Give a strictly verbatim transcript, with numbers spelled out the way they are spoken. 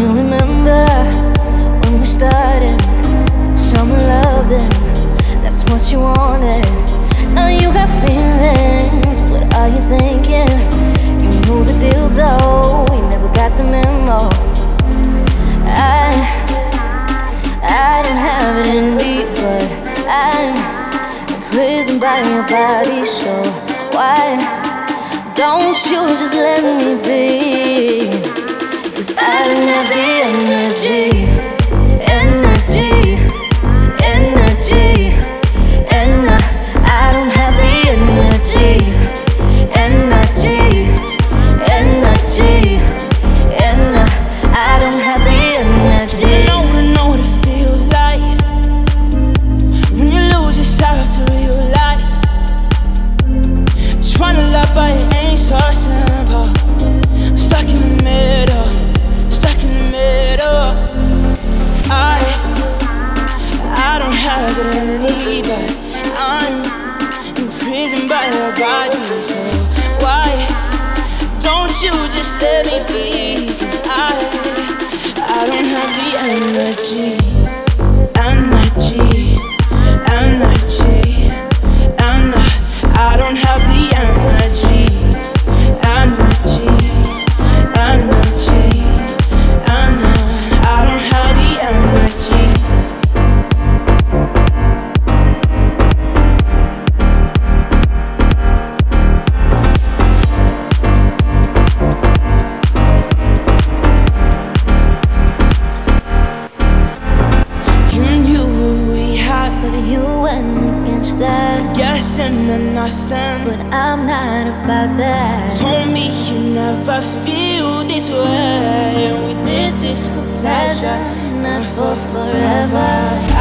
you remember when we started summer loving? That's what you wanted. Now you got feelings. What are you thinking? You knew the deal though. You never got the memo. I I didn't have it in me, but I'm imprisoned by your body. So why don't you just let me be? 'Cause I don't have the energy, energy, energy, and I, I don't have the energy, energy, energy, and I, I don't have the energy. You know, I know what it feels like when you lose yourself to real life. Trying to love, but it ain't so simple. I'm stuck in the middle, stuck in the middle. I, I don't have it in me, but I'm imprisoned by your body. So why don't you just let me be? 'Cause I, I don't have the energy, energy, energy, and I, I don't have the energy, energy, energy, and I, I don't have the energy. You knew what we had, But you went against that. guessing at nothing. But I'm not about that. Told me you never feel this way. We did this for pleasure, Not for forever.